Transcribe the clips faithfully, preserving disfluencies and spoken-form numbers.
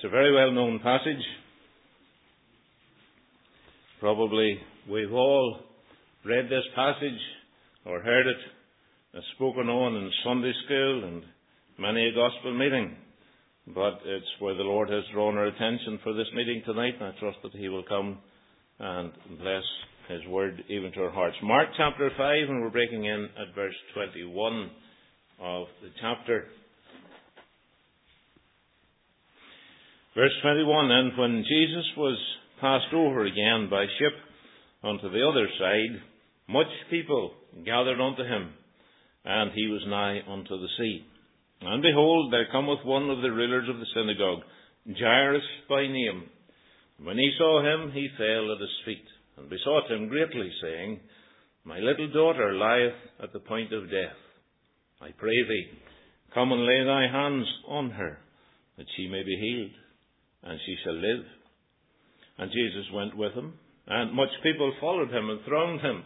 It's a very well-known passage. Probably we've all read this passage or heard it spoken on in Sunday school and many a gospel meeting. But it's where the Lord has drawn our attention for this meeting tonight, and I trust that He will come and bless His word even to our hearts. Mark chapter five, and we're breaking in at verse twenty-one of the chapter. Verse twenty-one, and when Jesus was passed over again by ship unto the other side, much people gathered unto him, and he was nigh unto the sea. And behold, there cometh one of the rulers of the synagogue, Jairus by name. When he saw him, he fell at his feet, and besought him greatly, saying, My little daughter lieth at the point of death. I pray thee, come and lay thy hands on her, that she may be healed, and she shall live. And Jesus went with him, and much people followed him and thronged him.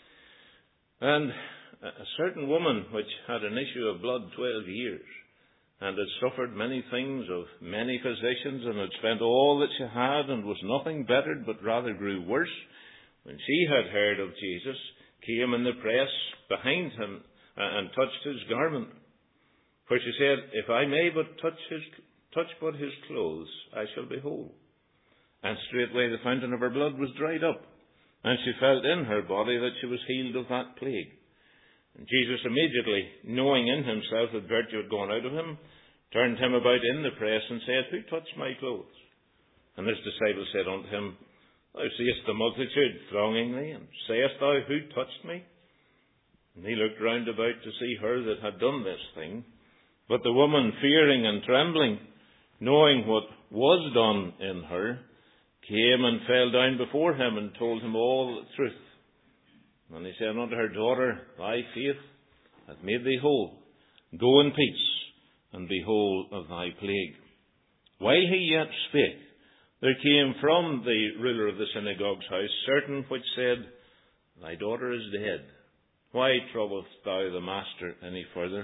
And a certain woman which had an issue of blood twelve years, and had suffered many things of many physicians, and had spent all that she had, and was nothing bettered, but rather grew worse, when she had heard of Jesus, came in the press behind him, and touched his garment. For she said, If I may but touch his touch but his clothes, I shall be whole. And straightway the fountain of her blood was dried up, and she felt in her body that she was healed of that plague. And Jesus immediately, knowing in himself that virtue had gone out of him, turned him about in the press, and said, Who touched my clothes? And his disciples said unto him, Thou seest the multitude thronging thee, and sayest thou, Who touched me? And he looked round about to see her that had done this thing. But the woman, fearing and trembling, knowing what was done in her, came and fell down before him, and told him all the truth. And he said unto her, Daughter, thy faith hath made thee whole. Go in peace, and be whole of thy plague. While he yet spake, there came from the ruler of the synagogue's house certain which said, Thy daughter is dead. Why troublest thou the master any further?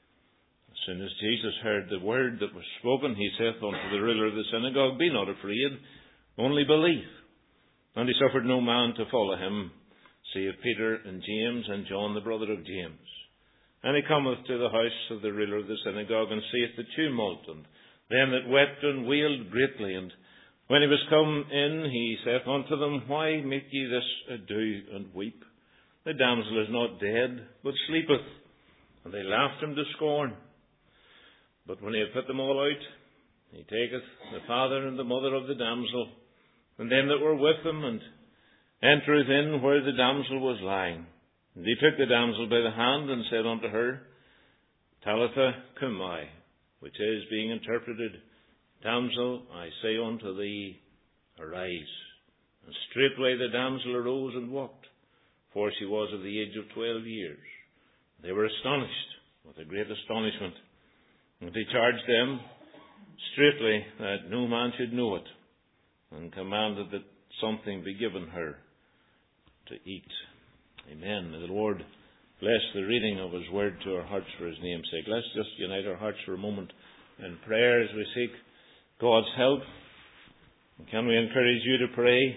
As soon as Jesus heard the word that was spoken, he saith unto the ruler of the synagogue, Be not afraid, only believe. And he suffered no man to follow him, save Peter and James and John the brother of James. And he cometh to the house of the ruler of the synagogue, and seeth the tumult, and them that wept and wailed greatly. And when he was come in, he saith unto them, Why make ye this ado and weep? The damsel is not dead, but sleepeth. And they laughed him to scorn. But when he had put them all out, he taketh the father and the mother of the damsel, and them that were with them, and entereth in where the damsel was lying. And he took the damsel by the hand, and said unto her, Talitha cumi, which is, being interpreted, Damsel, I say unto thee, arise. And straightway the damsel arose and walked, for she was of the age of twelve years. They were astonished with a great astonishment. And he charged them straightly that no man should know it, and commanded that something be given her to eat. Amen. May the Lord bless the reading of His word to our hearts for His name's sake. Let's just unite our hearts for a moment in prayer as we seek God's help. And can we encourage you to pray?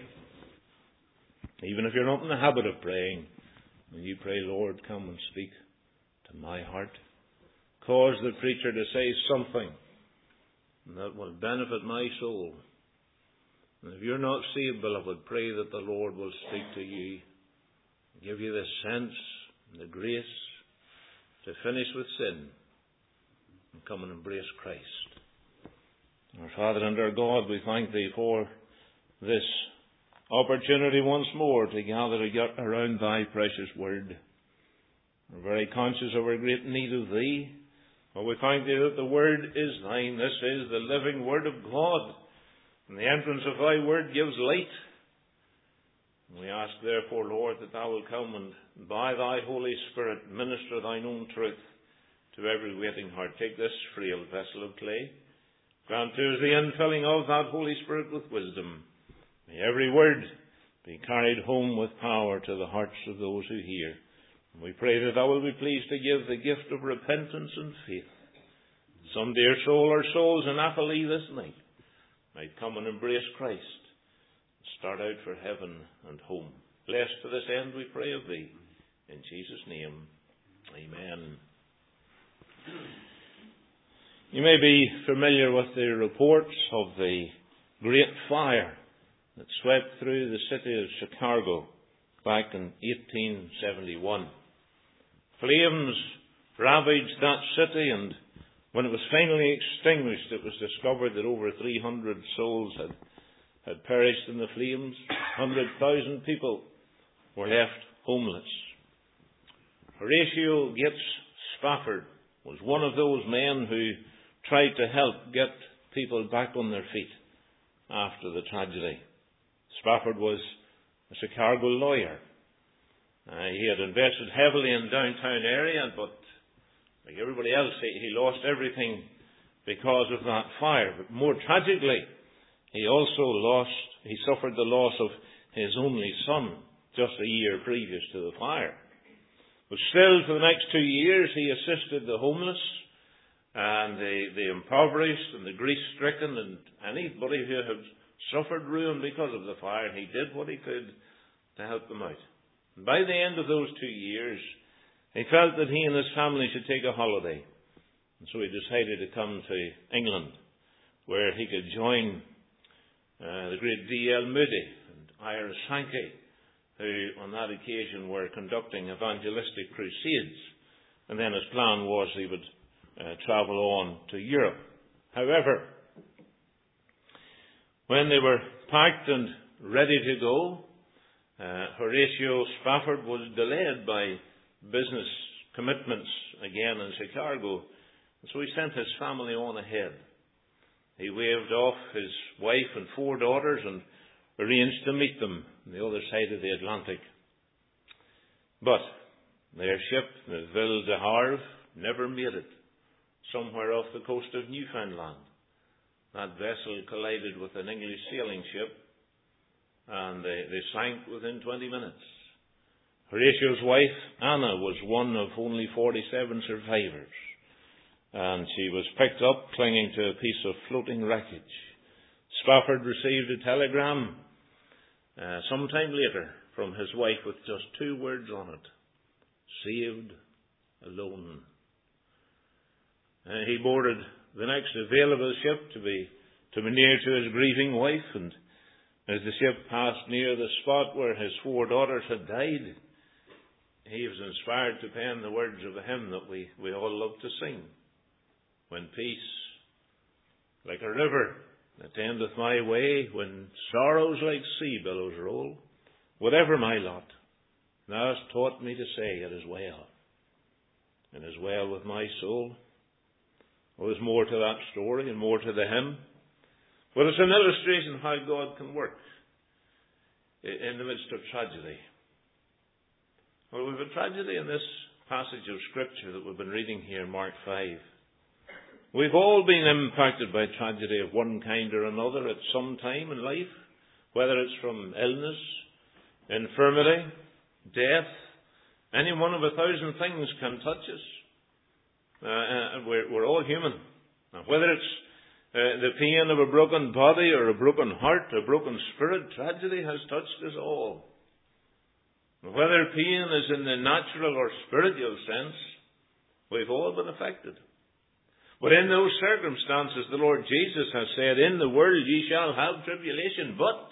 Even if you're not in the habit of praying, will you pray, Lord, come and speak to my heart? Cause the preacher to say something that will benefit my soul. And if you're not saved, beloved, pray that the Lord will speak to you, give you the sense and the grace to finish with sin and come and embrace Christ. Our Father and our God, we thank Thee for this opportunity once more to gather around Thy precious word. We're very conscious of our great need of Thee, but we thank Thee that the word is Thine. This is the living word of God. And the entrance of Thy word gives light. We ask, therefore, Lord, that Thou wilt come and by Thy Holy Spirit minister Thine own truth to every waiting heart. Take this frail vessel of clay. Grant to us the infilling of that Holy Spirit with wisdom. May every word be carried home with power to the hearts of those who hear. And we pray that Thou wilt be pleased to give the gift of repentance and faith. Some dear soul or souls in Athalee this night might come and embrace Christ, start out for heaven and home. Blessed to this end we pray of thee. In Jesus' name, amen. You may be familiar with the reports of the great fire that swept through the city of Chicago back in eighteen seventy-one. Flames ravaged that city, and when it was finally extinguished, it was discovered that over three hundred souls had, had perished in the flames. one hundred thousand people were left homeless. Horatio Gates Spafford was one of those men who tried to help get people back on their feet after the tragedy. Spafford was a Chicago lawyer. Uh, he had invested heavily in the downtown area, but like everybody else, he, he lost everything because of that fire. But more tragically, he also lost, he suffered the loss of his only son just a year previous to the fire. But still, for the next two years, he assisted the homeless and the, the impoverished and the grief-stricken and anybody who had suffered ruin because of the fire. He did what he could to help them out. And by the end of those two years, he felt that he and his family should take a holiday. And so he decided to come to England, where he could join uh, the great D L Moody and Ira Sankey, who on that occasion were conducting evangelistic crusades. And then his plan was he would uh, travel on to Europe. However, when they were packed and ready to go, uh, Horatio Spafford was delayed by business commitments again in Chicago. And so he sent his family on ahead. He waved off his wife and four daughters and arranged to meet them on the other side of the Atlantic. But their ship, the Ville de Havre, never made it. Somewhere off the coast of Newfoundland, that vessel collided with an English sailing ship, and they, they sank within twenty minutes. Horatio's wife, Anna, was one of only forty-seven survivors, and she was picked up clinging to a piece of floating wreckage. Spafford received a telegram uh, sometime later from his wife with just two words on it: saved, alone. Uh, he boarded the next available ship to be to be near to his grieving wife, and as the ship passed near the spot where his four daughters had died, he was inspired to pen the words of a hymn that we, we all love to sing. When peace, like a river, attendeth my way, when sorrows like sea billows roll, whatever my lot, thou hast taught me to say, it is well, and is well with my soul. Well, there's more to that story and more to the hymn. But it's an illustration of how God can work in the midst of tragedy. Well, we've a tragedy in this passage of Scripture that we've been reading here, Mark five. We've all been impacted by tragedy of one kind or another at some time in life, whether it's from illness, infirmity, death. Any one of a thousand things can touch us. Uh, uh, we're, we're all human. Now, whether it's uh, the pain of a broken body or a broken heart, a broken spirit, tragedy has touched us all. Whether pain is in the natural or spiritual sense, we've all been affected. But in those circumstances, the Lord Jesus has said, in the world ye shall have tribulation, but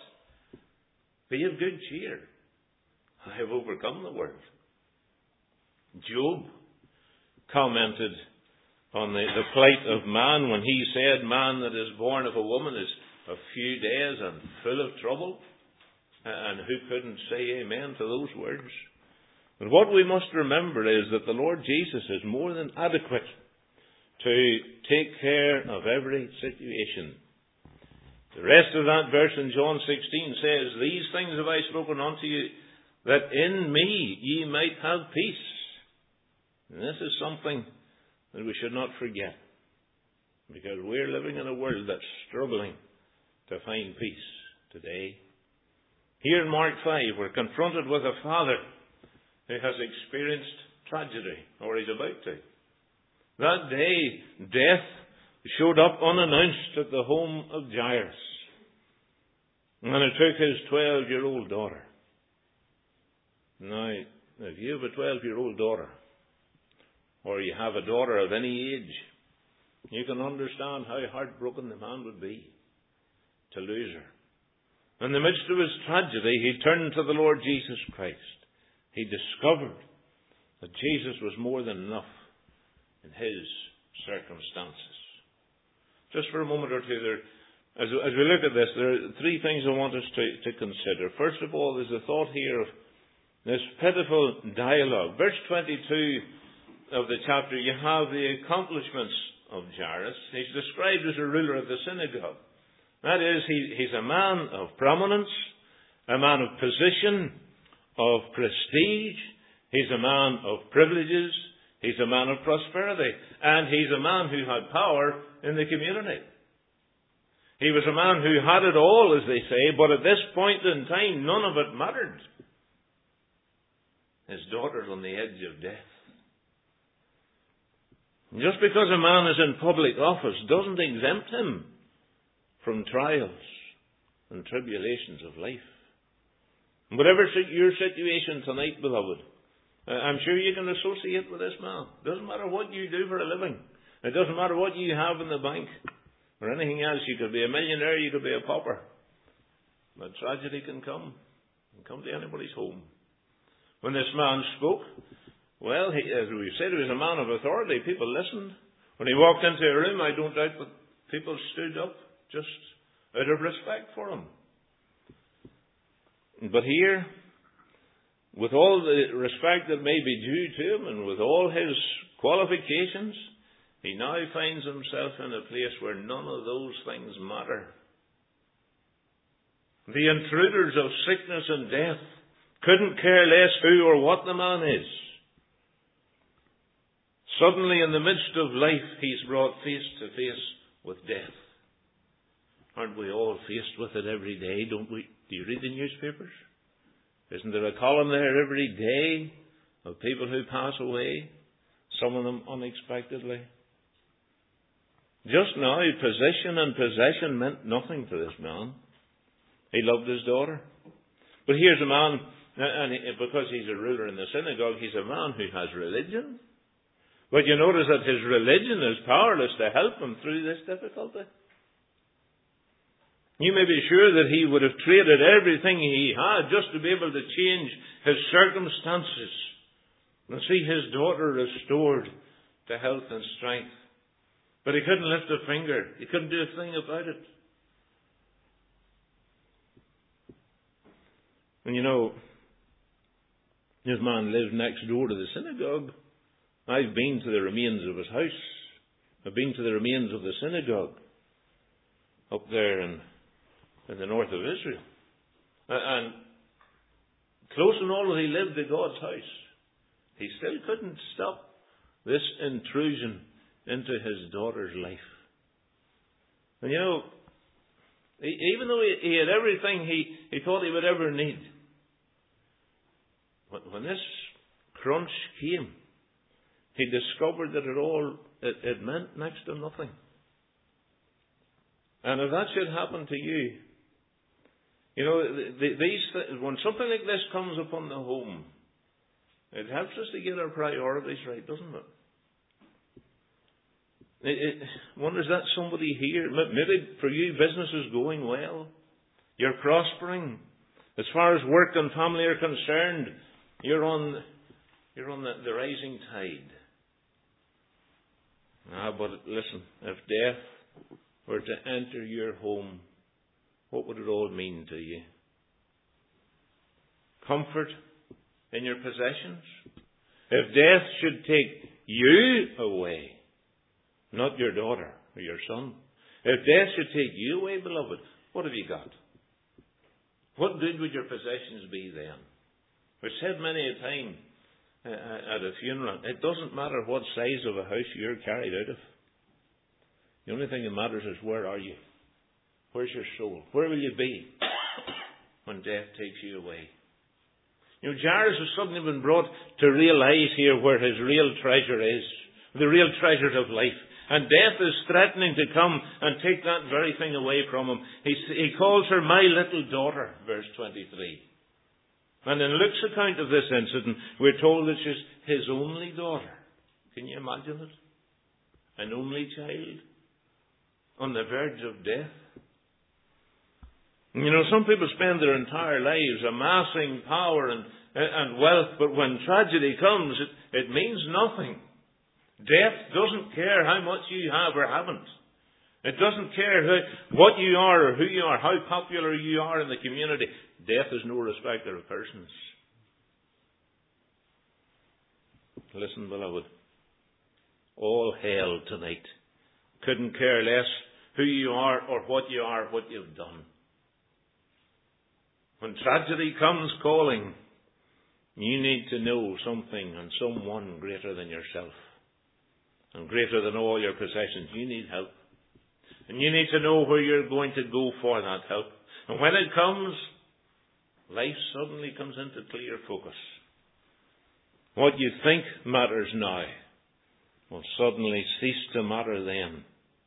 be of good cheer. I have overcome the world. Job commented on the, the plight of man when he said, man that is born of a woman is of few days and full of trouble. And who couldn't say amen to those words? But what we must remember is that the Lord Jesus is more than adequate to take care of every situation. The rest of that verse in John sixteen says, these things have I spoken unto you, that in me ye might have peace. And this is something that we should not forget, because we're living in a world that's struggling to find peace today. Here in Mark five, we're confronted with a father who has experienced tragedy, or is about to. That day, death showed up unannounced at the home of Jairus. And it took his twelve-year-old daughter. Now, if you have a twelve-year-old daughter, or you have a daughter of any age, you can understand how heartbroken the man would be to lose her. In the midst of his tragedy, he turned to the Lord Jesus Christ. He discovered that Jesus was more than enough in his circumstances. Just for a moment or two, there, as, as we look at this, there are three things I want us to, to consider. First of all, there's a thought here of this pitiful dialogue. Verse twenty-two of the chapter, you have the accomplishments of Jairus. He's described as a ruler of the synagogue. That is, he, he's a man of prominence, a man of position, of prestige. He's a man of privileges. He's a man of prosperity. And he's a man who had power in the community. He was a man who had it all, as they say, but at this point in time, none of it mattered. His daughter's on the edge of death. Just because a man is in public office doesn't exempt him from trials and tribulations of life. Whatever your situation tonight, beloved, I'm sure you can associate with this man. It doesn't matter what you do for a living. It doesn't matter what you have in the bank or anything else. You could be a millionaire, you could be a pauper. But tragedy can come. It can come to anybody's home. When this man spoke, well, he, as we said, he was a man of authority. People listened. When he walked into a room, I don't doubt that people stood up just out of respect for him. But here, with all the respect that may be due to him and with all his qualifications, he now finds himself in a place where none of those things matter. The intruders of sickness and death couldn't care less who or what the man is. Suddenly, in the midst of life, he's brought face to face with death. Aren't we all faced with it every day, don't we? Do you read the newspapers? Isn't there a column there every day of people who pass away, some of them unexpectedly? Just now, position and possession meant nothing to this man. He loved his daughter. But here's a man, and because he's a ruler in the synagogue, he's a man who has religion. But you notice that his religion is powerless to help him through this difficulty. You may be sure that he would have traded everything he had just to be able to change his circumstances and see his daughter restored to health and strength. But he couldn't lift a finger. He couldn't do a thing about it. And you know, this man lived next door to the synagogue. I've been to the remains of his house. I've been to the remains of the synagogue up there in, in the north of Israel. And close and all he lived to God's house. He still couldn't stop this intrusion into his daughter's life. And you know, even though he, he had everything he, he thought he would ever need, when this crunch came, he discovered that it all, it, it meant next to nothing. And if that should happen to you, you know, the, the, these when something like this comes upon the home, it helps us to get our priorities right, doesn't it? It, it wonders that somebody here, maybe for you business is going well, you're prospering. As far as work and family are concerned, you're on you're on the, the rising tide. Ah, but listen, if death were to enter your home, what would it all mean to you? Comfort in your possessions? If death should take you away, not your daughter or your son, if death should take you away, beloved, what have you got? What good would your possessions be then? We've said many a time uh, at a funeral, it doesn't matter what size of a house you're carried out of. The only thing that matters is where are you? Where's your soul? Where will you be when death takes you away? You know, Jairus has suddenly been brought to realize here where his real treasure is. The real treasures of life. And death is threatening to come and take that very thing away from him. He, he calls her my little daughter, verse twenty-three. And in Luke's account of this incident, we're told that she's his only daughter. Can you imagine it? An only child on the verge of death. You know, some people spend their entire lives amassing power and, and wealth, but when tragedy comes, it, it means nothing. Death doesn't care how much you have or haven't. It doesn't care who, what you are or who you are, how popular you are in the community. Death is no respecter of persons. Listen, beloved. All hell tonight couldn't care less who you are or what you are, what you've done. When tragedy comes calling, you need to know something and someone greater than yourself and greater than all your possessions. You need help. And you need to know where you're going to go for that help. And when it comes, life suddenly comes into clear focus. What you think matters now will suddenly cease to matter then.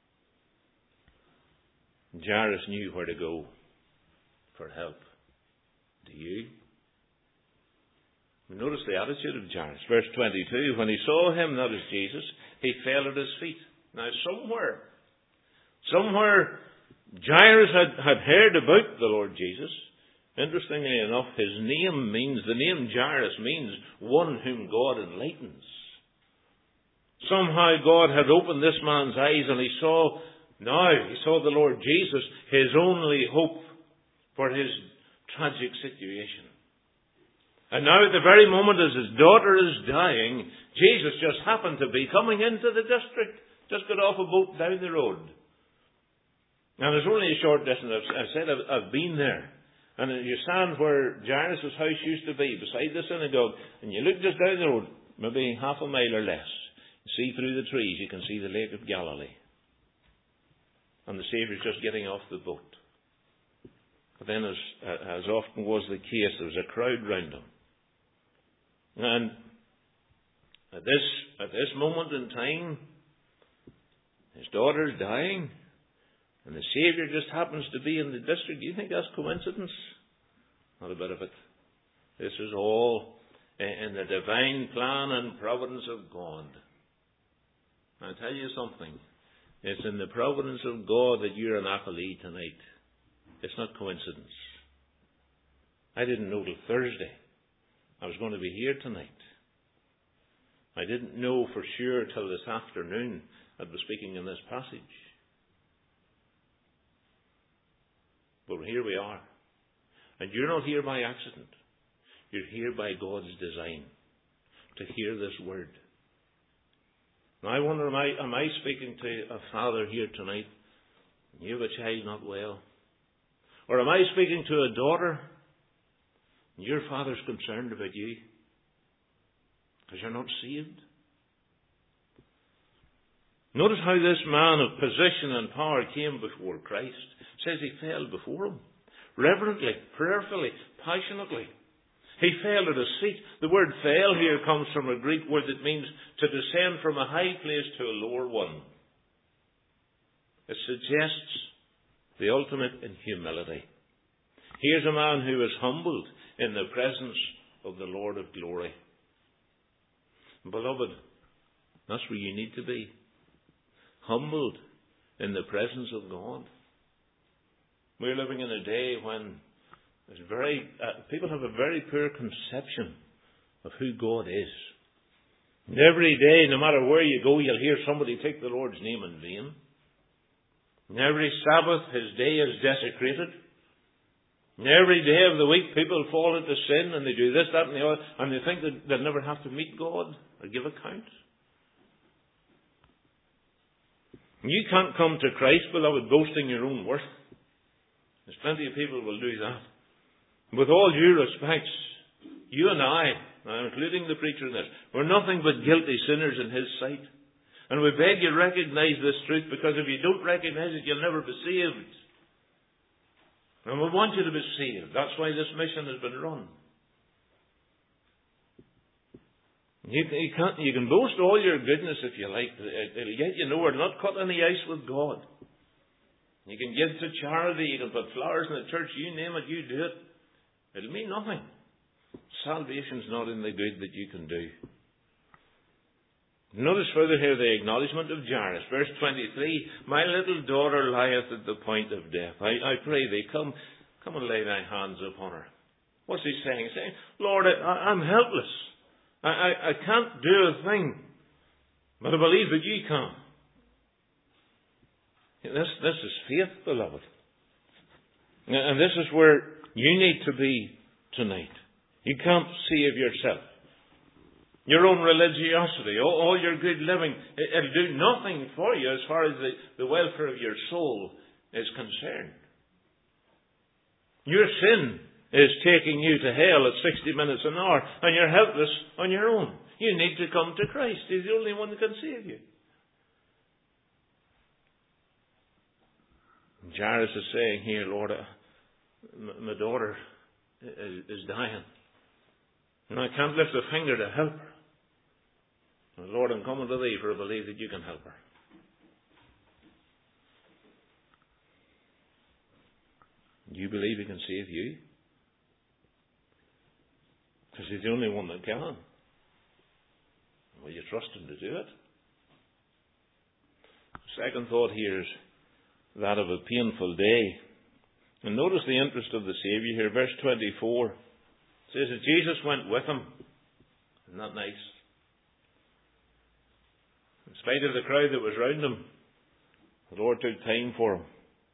Jairus knew where to go for help. Do you? Notice the attitude of Jairus. Verse twenty-two, when he saw him, that is Jesus, he fell at his feet. Now somewhere, somewhere Jairus had, had heard about the Lord Jesus. Interestingly enough, his name means, the name Jairus means one whom God enlightens. Somehow God had opened this man's eyes and he saw, now he saw the Lord Jesus, his only hope for his tragic situation. And now at the very moment as his daughter is dying, Jesus just happened to be coming into the district. Just got off a boat down the road. And it's only a short distance. I've, I said I've, I've been there. And you stand where Jairus' house used to be, beside the synagogue, and you look just down the road, maybe half a mile or less. You see through the trees, you can see the Lake of Galilee. And the Saviour's just getting off the boat. But then, as, as often was the case, there was a crowd round him. And at this, at this moment in time, his daughter's dying, and the Saviour just happens to be in the district. Do you think that's coincidence? Not a bit of it. This is all in the divine plan and providence of God. I'll tell you something. It's in the providence of God that you're an Achille tonight. It's not coincidence. I didn't know till Thursday I was going to be here tonight. I didn't know for sure till this afternoon I'd be speaking in this passage. But here we are. And you're not here by accident. You're here by God's design to hear this word. Now I wonder, am I, am I speaking to a father here tonight? You have a child not well. Or am I speaking to a daughter? And your father's concerned about you because you're not saved. Notice how this man of position and power came before Christ. It says he fell before him. Reverently, prayerfully, passionately. He fell at his feet. The word fell here comes from a Greek word that means to descend from a high place to a lower one. It suggests the ultimate in humility. Here's a man who is humbled in the presence of the Lord of glory. Beloved, that's where you need to be. Humbled in the presence of God. We're living in a day when there's very uh, people have a very poor conception of who God is. And every day, no matter where you go, you'll hear somebody take the Lord's name in vain. And every Sabbath, his day is desecrated. And every day of the week, people fall into sin and they do this, that, and the other, and they think that they'll never have to meet God or give account. You can't come to Christ, beloved, boasting your own worth. There's plenty of people who will do that. With all due respects, you and I, including the preacher in this, we're nothing but guilty sinners in his sight. And we beg you recognize this truth, because if you don't recognize it, you'll never be saved. And we want you to be saved. That's why this mission has been run. You, you, can't, you can boast all your goodness if you like. It'll get you nowhere. Not cut any ice with God. You can give to charity. You can put flowers in the church. You name it, you do it. It'll mean nothing. Salvation's not in the good that you can do. Notice further here the acknowledgement of Jairus. Verse twenty-three, my little daughter lieth at the point of death. I, I pray thee, come, come and lay thy hands upon her. What's he saying? He's saying, Lord, I, I'm helpless. I, I, I can't do a thing. But I believe that you can. This, this is faith, beloved. And this is where you need to be tonight. You can't save yourself. Your own religiosity, all, all your good living, it, it'll do nothing for you as far as the, the welfare of your soul is concerned. Your sin is taking you to hell at sixty minutes an hour, and you're helpless on your own. You need to come to Christ. He's the only one that can save you. Jairus is saying here, Lord, uh, my daughter is, is dying. And I can't lift a finger to help her. Lord, I'm coming to thee, for I believe that you can help her. Do you believe he can save you? Because he's the only one that can. Will you trust him to do it? Second thought here is that of a painful day. And notice the interest of the Saviour here. Verse twenty-four says that Jesus went with him. Isn't that nice? In spite of the crowd that was round him, the Lord took time for him.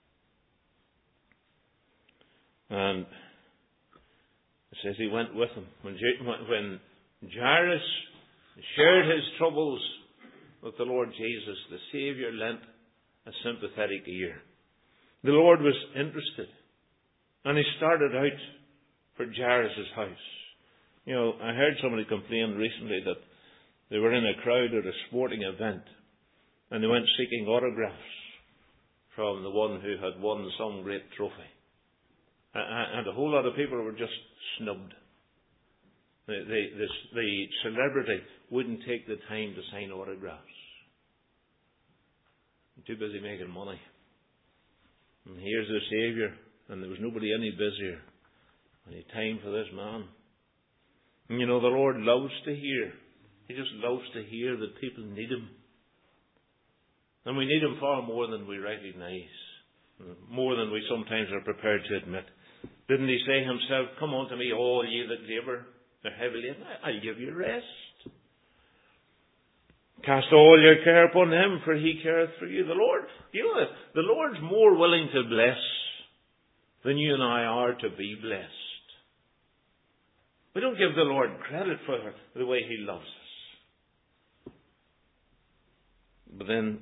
And it says he went with him. When, when Jairus shared his troubles with the Lord Jesus, the Saviour lent a sympathetic ear. The Lord was interested. And he started out for Jairus' house. You know, I heard somebody complain recently that they were in a crowd at a sporting event and they went seeking autographs from the one who had won some great trophy. And a whole lot of people were just snubbed. The, the, the, the celebrity wouldn't take the time to sign autographs. Too busy making money. And here's the Saviour, and there was nobody any busier. And he had time for this man. And you know, the Lord loves to hear. He just loves to hear that people need him. And we need him far more than we recognise. More than we sometimes are prepared to admit. Didn't he say himself, come unto me, all ye that labour, are heavy laden, I'll give you rest. Cast all your care upon him, for he careth for you. The Lord, you know, the Lord's more willing to bless than you and I are to be blessed. We don't give the Lord credit for the way he loves us. But then,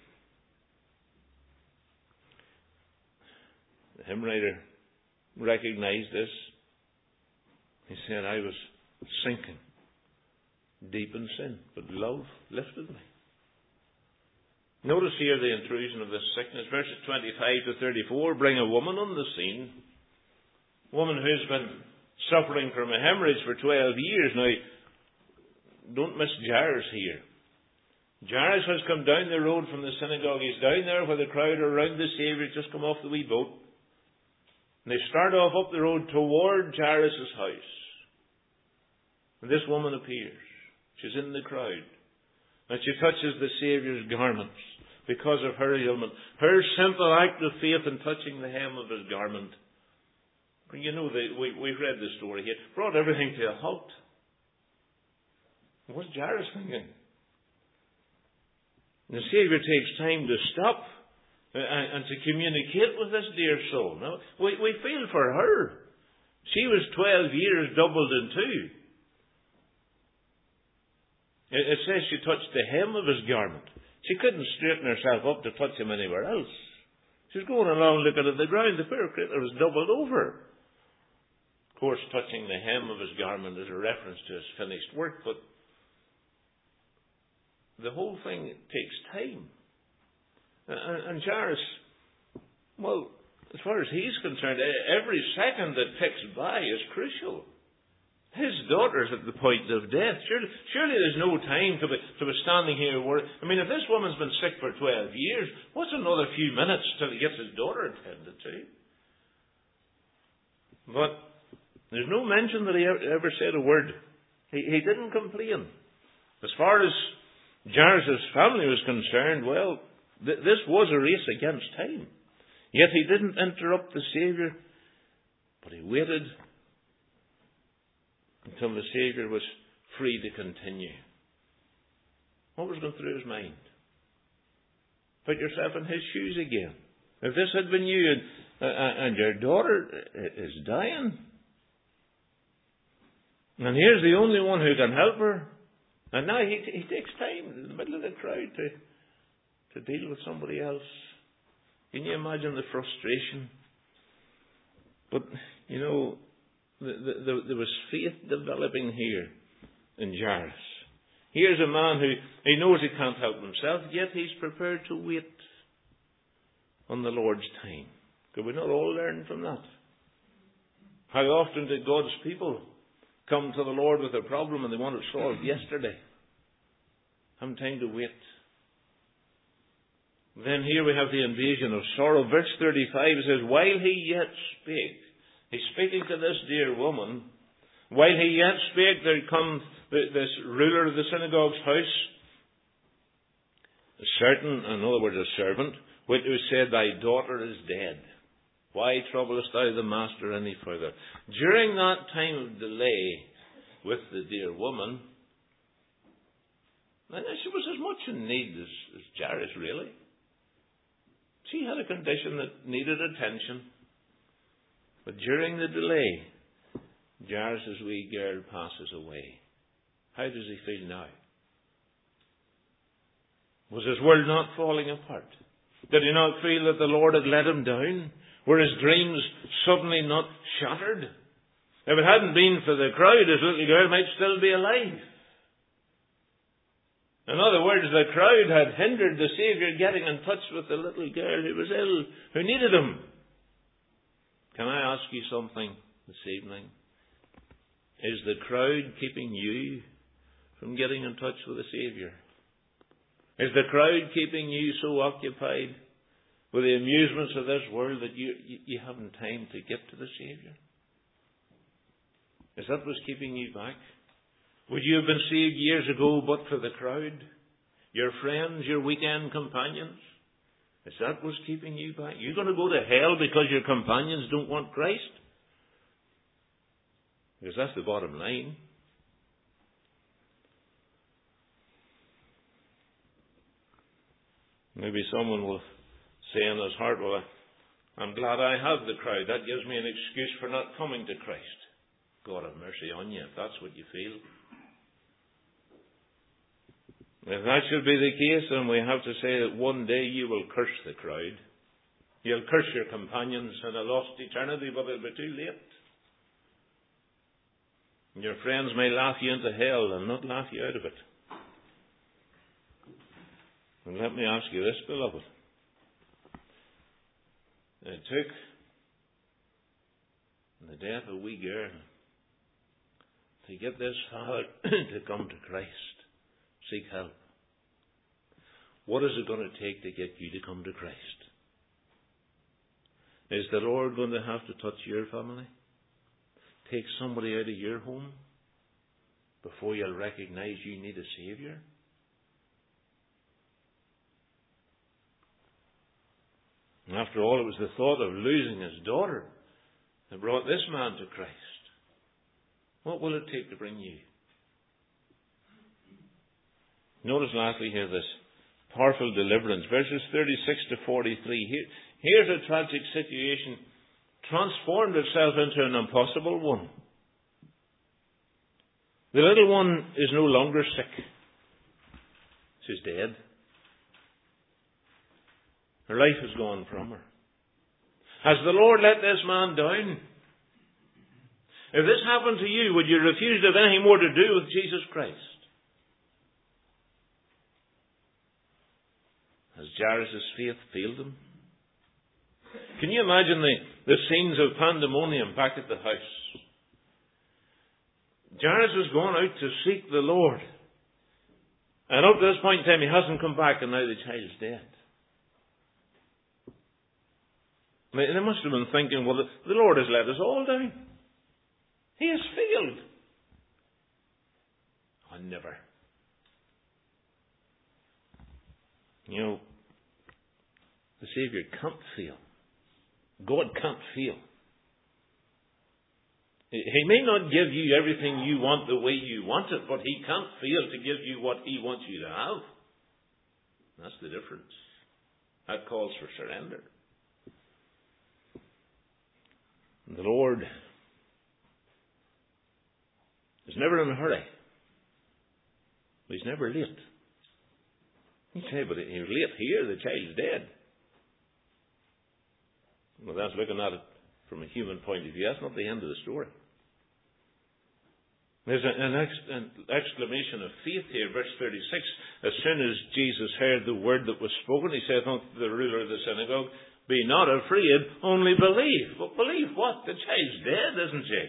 the hymn writer recognized this. He said, I was sinking deep in sin, but love lifted me. Notice here the intrusion of this sickness. Verses twenty-five to thirty-four bring a woman on the scene. A woman who's been suffering from a hemorrhage for twelve years. Now, don't miss Jairus here. Jairus has come down the road from the synagogue. He's down there where the crowd are around the Saviour. He's just come off the wee boat. And they start off up the road toward Jairus' house. And this woman appears. She's in the crowd. And she touches the Saviour's garments because of her ailment. Her simple act of faith in touching the hem of his garment. You know, the, we, we've read the story here. Brought everything to a halt. What's Jairus thinking? The Saviour takes time to stop and, and to communicate with this dear soul. Now, we, we feel for her. She was twelve years doubled in two. It, it says she touched the hem of his garment. She couldn't straighten herself up to touch him anywhere else. She was going along looking at the ground. The poor creature was doubled over. Of course, touching the hem of his garment is a reference to his finished work, but the whole thing takes time. And, and Jairus, well, as far as he's concerned, every second that ticks by is crucial. His daughter's at the point of death. Surely, surely there's no time to be, to be standing here worried. I mean, if this woman's been sick for twelve years, what's another few minutes till he gets his daughter attended to? But there's no mention that he ever said a word. He, he didn't complain. As far as Jairus' family was concerned, well, th- this was a race against time. Yet he didn't interrupt the Saviour, but he waited until the Saviour was free to continue. What was going through his mind? Put yourself in his shoes again. If this had been you and, uh, and your daughter is dying, and here's the only one who can help her, and now he, he takes time in the middle of the crowd to, to deal with somebody else. Can you imagine the frustration? But, you know, the, the, the, there was faith developing here in Jairus. Here's a man who he knows he can't help himself, yet he's prepared to wait on the Lord's time. Could we not all learn from that? How often did God's people come to the Lord with a problem and they want it solved yesterday? Have time to wait. Then here we have the invasion of sorrow. Verse thirty-five says, while he yet spake, he's speaking to this dear woman, while he yet spake, there comes this ruler of the synagogue's house, a certain, in other words, a servant, which who said, thy daughter is dead. Why troublest thou the master any further? During that time of delay with the dear woman, and she was as much in need as, as Jairus, really. She had a condition that needed attention. But during the delay, Jairus' wee girl passes away. How does he feel now? Was his world not falling apart? Did he not feel that the Lord had let him down? Were his dreams suddenly not shattered? If it hadn't been for the crowd, his little girl might still be alive. In other words, the crowd had hindered the Saviour getting in touch with the little girl who was ill, who needed him. Can I ask you something this evening? Is the crowd keeping you from getting in touch with the Saviour? Is the crowd keeping you so occupied with the amusements of this world that you, you, you haven't time to get to the Saviour? Is that what's keeping you back? Would you have been saved years ago but for the crowd? Your friends, your weekend companions? Is that what's keeping you back? You're going to go to hell because your companions don't want Christ? Because that's the bottom line. Maybe someone will say in his heart, well, I'm glad I have the crowd. That gives me an excuse for not coming to Christ. God have mercy on you if that's what you feel. If that should be the case, then we have to say that one day you will curse the crowd. You'll curse your companions in a lost eternity, but it'll be too late. And your friends may laugh you into hell and not laugh you out of it. And let me ask you this, beloved. It took the death of a wee girl to get this father to come to Christ. Seek help. What is it going to take to get you to come to Christ? Is the Lord going to have to touch your family? Take somebody out of your home before you'll recognize you need a Saviour? And after all, it was the thought of losing his daughter that brought this man to Christ. What will it take to bring you? Notice lastly here this powerful deliverance. Verses thirty-six to forty-three. Here, here's a tragic situation transformed itself into an impossible one. The little one is no longer sick. She's dead. Her life is gone from her. Has the Lord let this man down? If this happened to you, would you refuse to have anything more to do with Jesus Christ? Has Jairus' faith failed him? Can you imagine the, the scenes of pandemonium back at the house? Jairus has gone out to seek the Lord. And up to this point in time, he hasn't come back, and now the child's dead. They they must have been thinking, well, the, the Lord has let us all down. He has failed. Oh, never. You know, the Saviour can't fail. God can't fail. He may not give you everything you want the way you want it, but He can't fail to give you what He wants you to have. That's the difference. That calls for surrender. The Lord is never in a hurry. He's never late. You say, but He was late here, the child's dead. Well, that's looking at it from a human point of view. That's not the end of the story. There's an, ex- an exclamation of faith here, verse thirty-six. As soon as Jesus heard the word that was spoken, He said unto the ruler of the synagogue, be not afraid, only believe. But believe what? The child's dead, isn't she?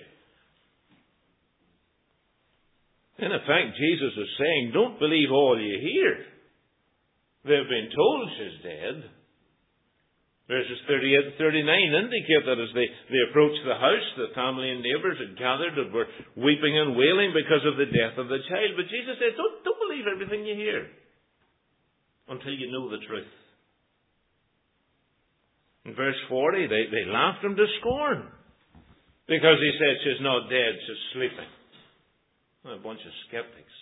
In effect, Jesus is saying, don't believe all you hear. They've been told she's dead. Verses thirty-eight and thirty-nine indicate that as they, they approached the house, the family and neighbours had gathered and were weeping and wailing because of the death of the child. But Jesus said, don't, don't believe everything you hear until you know the truth. In verse forty, they, they laughed Him to scorn because He said she's not dead, she's sleeping. A bunch of skeptics.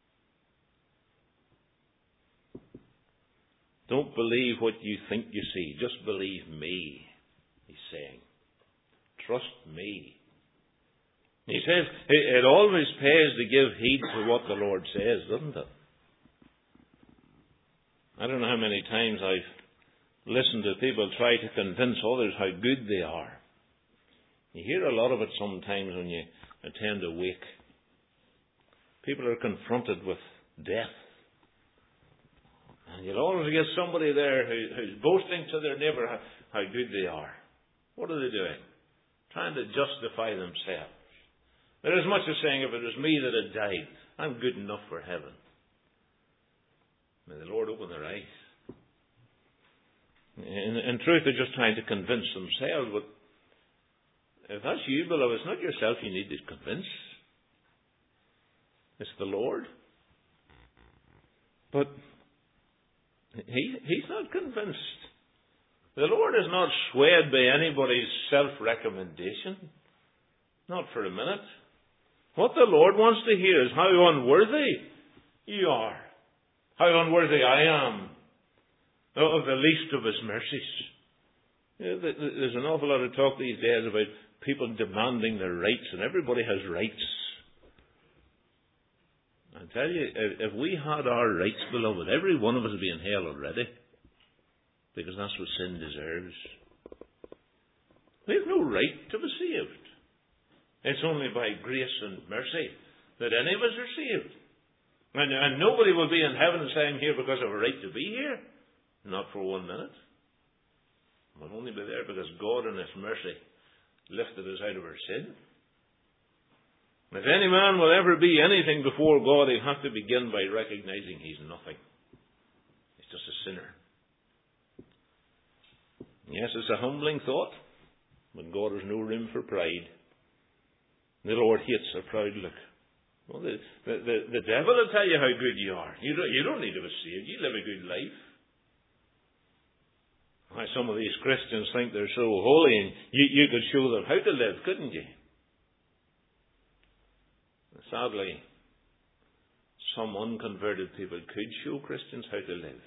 Don't believe what you think you see. Just believe me, He's saying. Trust me. He says it, it always pays to give heed to what the Lord says, doesn't it? I don't know how many times I've listened to people try to convince others how good they are. You hear a lot of it sometimes when you attend a wake. People are confronted with death. And you'll always get somebody there who, who's boasting to their neighbour how, how good they are. What are they doing? Trying to justify themselves. They're as much as saying, if it was me that had died, I'm good enough for heaven. May the Lord open their eyes. In, in truth, they're just trying to convince themselves. But if that's you, beloved, it's not yourself you need to convince. It's the Lord. But he, He's not convinced. The Lord is not swayed by anybody's self-recommendation. Not for a minute. What the Lord wants to hear is how unworthy you are. How unworthy I am of the least of His mercies. You know, there's an awful lot of talk these days about people demanding their rights, and everybody has rights. I tell you, if we had our rights, beloved, every one of us would be in hell already. Because that's what sin deserves. We have no right to be saved. It's only by grace and mercy that any of us are saved. And, and nobody will be in heaven saying here because of a right to be here. Not for one minute. We'll only be there because God in His mercy lifted us out of our sin. If any man will ever be anything before God, he'll have to begin by recognizing he's nothing. He's just a sinner. Yes, it's a humbling thought, but God has no room for pride. The Lord hates a proud look. Well, the, the, the, the devil will tell you how good you are. You don't, you don't need to be saved. You live a good life. Why, some of these Christians think they're so holy, and you, you could show them how to live, couldn't you? Sadly, some unconverted people could show Christians how to live.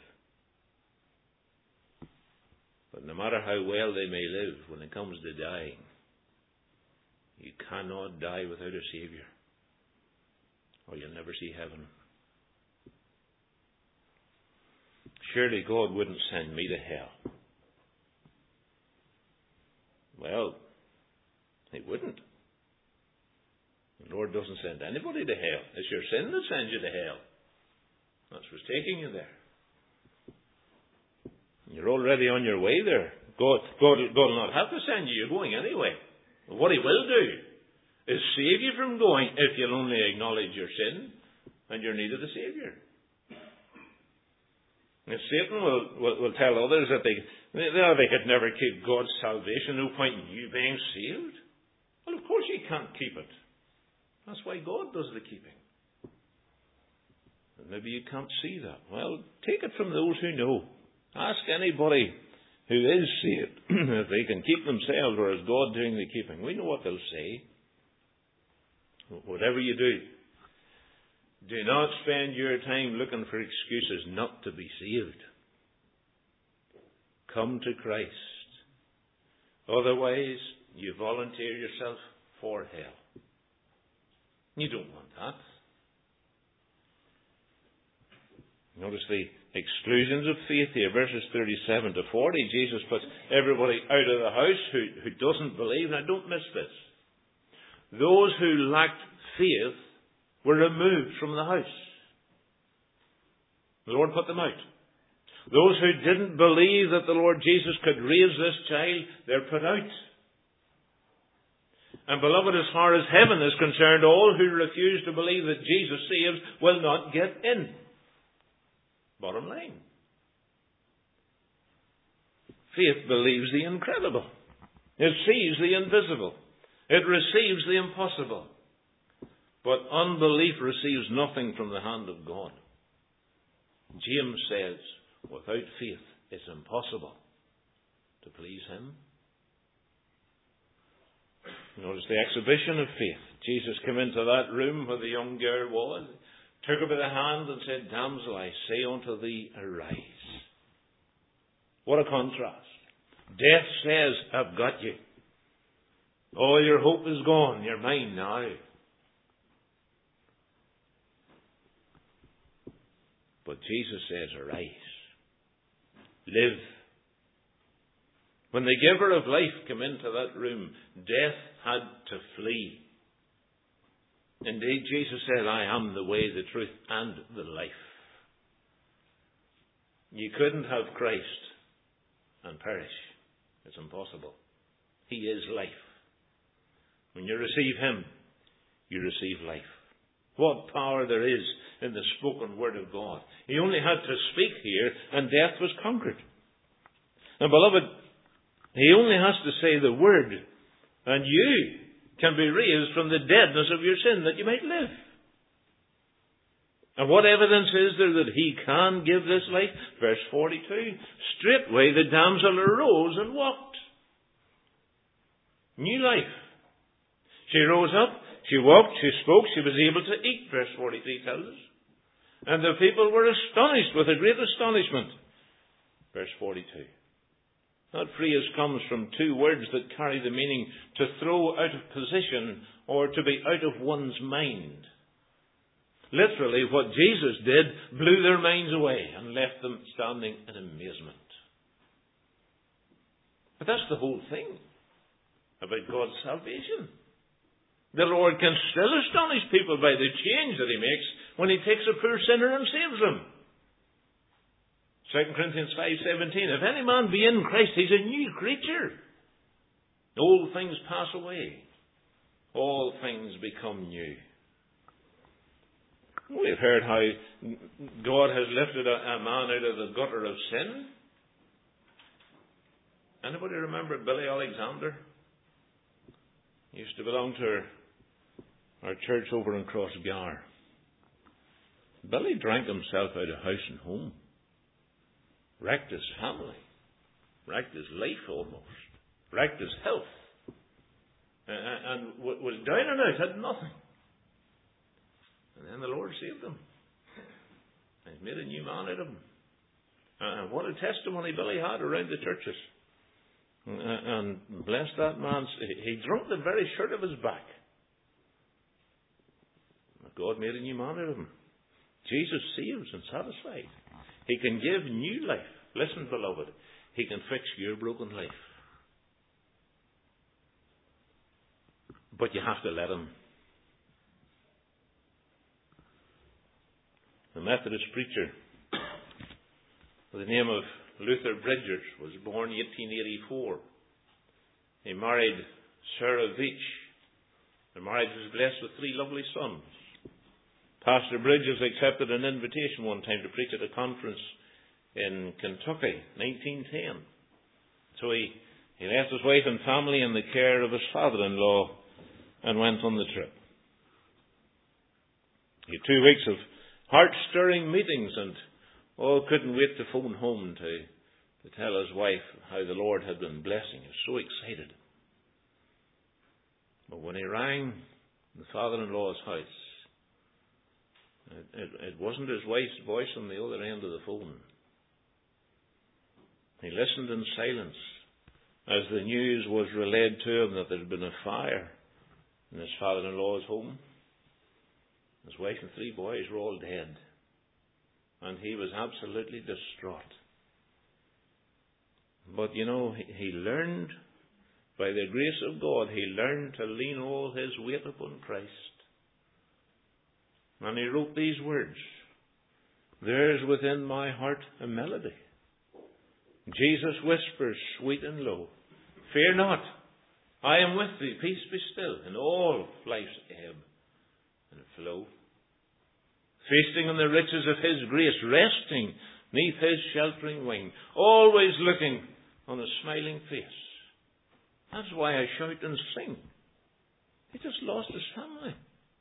But no matter how well they may live, when it comes to dying, you cannot die without a Saviour, or you'll never see heaven. Surely God wouldn't send me to hell. Well, He wouldn't. The Lord doesn't send anybody to hell. It's your sin that sends you to hell. That's what's taking you there. You're already on your way there. God, God, God will not have to send you. You're going anyway. But what He will do is save you from going if you'll only acknowledge your sin and your need of the Saviour. If Satan will, will, will tell others that they, they, they could never keep God's salvation, no point in you being saved. Well, of course you can't keep it. That's why God does the keeping. And maybe you can't see that. Well, take it from those who know. Ask anybody who is saved if they can keep themselves, or is God doing the keeping. We know what they'll say. Whatever you do, do not spend your time looking for excuses not to be saved. Come to Christ. Otherwise, you volunteer yourself for hell. You don't want that. Notice the exclusions of faith here, verses thirty-seven to forty. Jesus puts everybody out of the house who, who doesn't believe. Now, don't miss this. Those who lacked faith were removed from the house. The Lord put them out. Those who didn't believe that the Lord Jesus could raise this child, they're put out. And beloved, as far as heaven is concerned, all who refuse to believe that Jesus saves will not get in. Bottom line. Faith believes the incredible. It sees the invisible. It receives the impossible. But unbelief receives nothing from the hand of God. James says, without faith it's impossible to please Him. Notice the exhibition of faith. Jesus came into that room where the young girl was, took her by the hand and said, Damsel, I say unto thee, arise. What a contrast. Death says, I've got you. All your hope is gone. You're mine now. But Jesus says, arise. Live. When the giver of life came into that room, death had to flee. Indeed, Jesus said, I am the way, the truth, and the life. You couldn't have Christ and perish. It's impossible. He is life. When you receive Him, you receive life. What power there is in the spoken word of God. He only had to speak here, and death was conquered. And beloved, He only has to say the word, and you can be raised from the deadness of your sin that you might live. And what evidence is there that He can give this life? Verse forty-two, straightway the damsel arose and walked. New life. She rose up, she walked, she spoke, she was able to eat, verse forty-three tells us. And the people were astonished with a great astonishment. Verse forty-two. That phrase comes from two words that carry the meaning to throw out of position or to be out of one's mind. Literally, what Jesus did blew their minds away and left them standing in amazement. But that's the whole thing about God's salvation. The Lord can still astonish people by the change that He makes when He takes a poor sinner and saves them. Second Corinthians five seventeen, if any man be in Christ, he's a new creature. Old things pass away. All things become new. We've heard how God has lifted a, a man out of the gutter of sin. Anybody remember Billy Alexander? He used to belong to our, our church over in Crossgar. Billy drank himself out of house and home. Wrecked his family. Wrecked his life almost. Wrecked his health. And, and was down and out, had nothing. And then the Lord saved him. And He's made a new man out of him. And what a testimony Billy had around the churches. And bless that man. He drunk the very shirt of his back. God made a new man out of him. Jesus saves and satisfies. He can give new life. Listen, beloved. He can fix your broken life. But you have to let Him. The Methodist preacher with the name of Luther Bridgers was born in eighteen eighty-four. He married Sarah Veitch, Their marriage was blessed with three lovely sons. Pastor Bridges accepted an invitation one time to preach at a conference in Kentucky, nineteen ten. So he, he left his wife and family in the care of his father-in-law and went on the trip. He had two weeks of heart-stirring meetings, and oh, couldn't wait to phone home to, to tell his wife how the Lord had been blessing. He was so excited. But when he rang the father-in-law's house, it, it, it wasn't his wife's voice on the other end of the phone. He listened in silence as the news was relayed to him that there had been a fire in his father-in-law's home. His wife and three boys were all dead, and he was absolutely distraught. But you know, he, he learned, by the grace of God, he learned to lean all his weight upon Christ. And he wrote these words, "There's within my heart a melody. Jesus whispers sweet and low, fear not, I am with thee, peace be still, in all life's ebb and flow. Feasting on the riches of his grace, resting neath his sheltering wing, always looking on a smiling face. That's why I shout and sing. He just lost his family.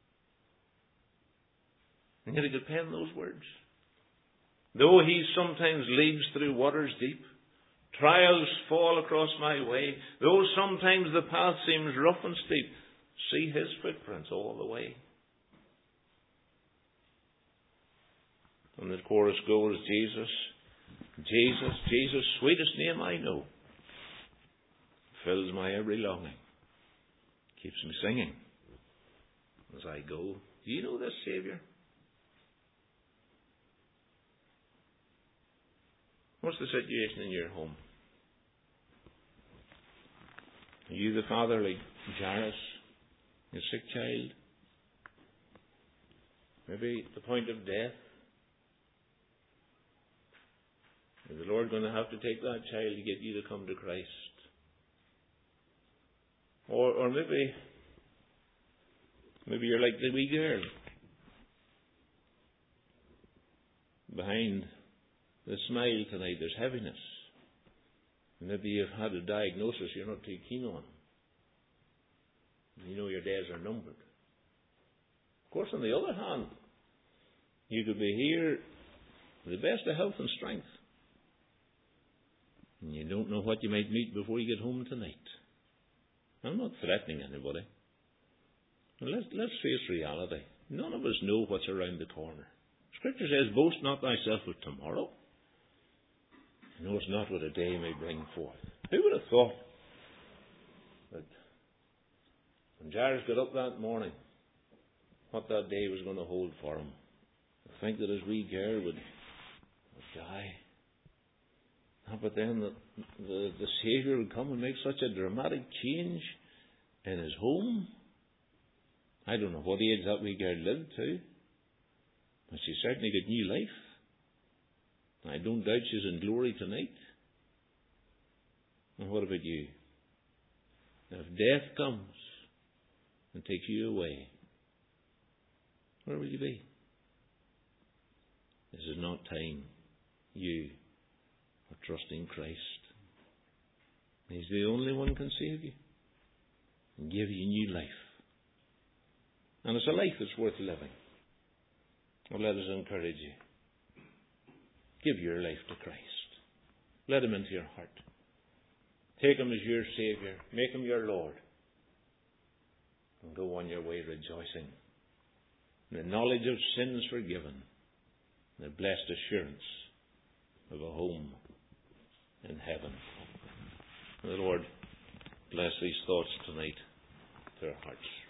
And yet he could pen those words. Though he sometimes leads through waters deep, trials fall across my way, though sometimes the path seems rough and steep, see his footprints all the way." And the chorus goes, Jesus, Jesus, Jesus, sweetest name I know, fills my every longing, keeps me singing as I go. Do you know this Saviour? What's the situation in your home? Are you the father like Jairus, your sick child? Maybe at the point of death? Is the Lord going to have to take that child to get you to come to Christ? Or, or maybe, maybe you're like the wee girl behind the smile tonight. There's heaviness. Maybe you've had a diagnosis you're not too keen on. You know your days are numbered. Of course, on the other hand, you could be here with the best of health and strength, and you don't know what you might meet before you get home tonight. I'm not threatening anybody. Let's, let's face reality. None of us know what's around the corner. Scripture says, boast not thyself of tomorrow. Knowest not what a day may bring forth. Who would have thought that when Jairus got up that morning, what that day was going to hold for him? To think that his wee girl would, would die. Ah, but then the, the, the Saviour would come and make such a dramatic change in his home. I don't know what age that wee girl lived to, but she certainly got new life. I don't doubt she's in glory tonight. And what about you? If death comes and takes you away, where will you be? This is not time you are trusting Christ. He's the only one who can save you and give you new life. And it's a life that's worth living. Well, let us encourage you. Give your life to Christ. Let him into your heart. Take him as your Saviour. Make him your Lord. And go on your way rejoicing in the knowledge of sins forgiven, and the blessed assurance of a home in heaven. May the Lord bless these thoughts tonight to our hearts.